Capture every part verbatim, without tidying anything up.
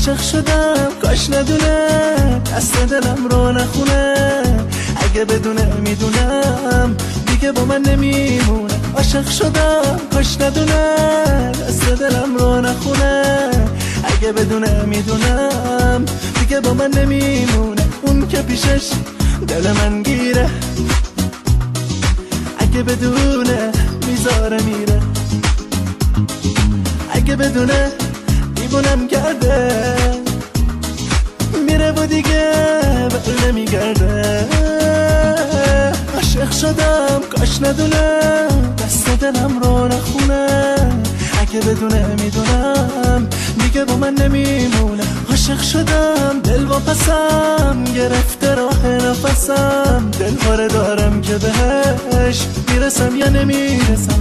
عاشق شدم کاش ندونه دست دلم رو نخونه، اگه بدونه میدونم دیگه با من نمیمونه. عاشق شدم کاش ندونه دست دلم رو نخونه، اگه بدونه میدونم دیگه با من نمیمونه. اون که پیشش دل من گیره، اگه بدونه میذاره میره، اگه بدونه دیوونم کرده میره و دیگه بر نمیگرده. عاشق شدم کاش ندونه دست دلم رو نخونه، اگه بدونه میدونم دیگه با من نمیمونه. عاشق شدم دل و پسم گرفته راه نفسم، دل دارم که بهش میرسم یا نمیرسم.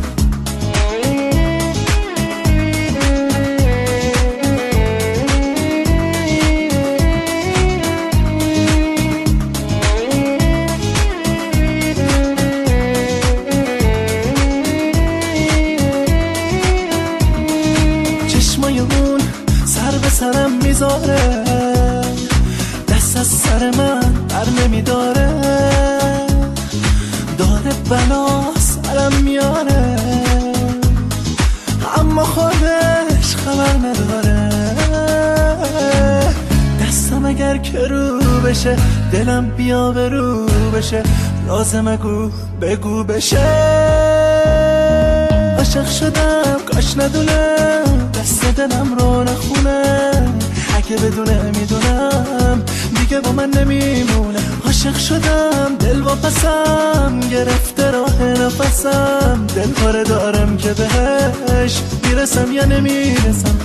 چشمای اون سر به سرم میذاره، دست از سر من بر نمیداره، داره بلا سرم میاره اما خودش خبر نداره. دستم اگر که رو بشه دلم بیا به رو بشه، لازم اگو بگو بشه. عاشق شدم کاش ندونه دست دلم رو نخونه، اگه بدونه میدونم دیگه با من نمیمونه. عاشق شدم دل و پسم گرفته راه نفسم، دل دارم که بهش میرسم یا نمیرسم.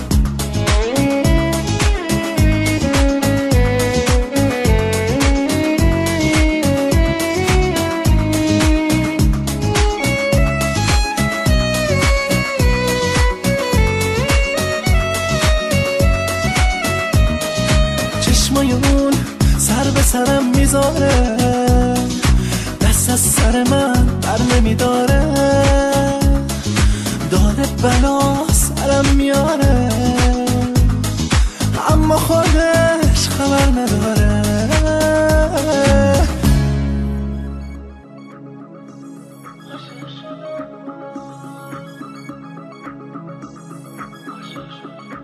چشمای اون سر به سرم میذاره، دست از سر من بر نمیداره، داره بلا سرم میاره اما خودش خبر نداره. عاشق شدم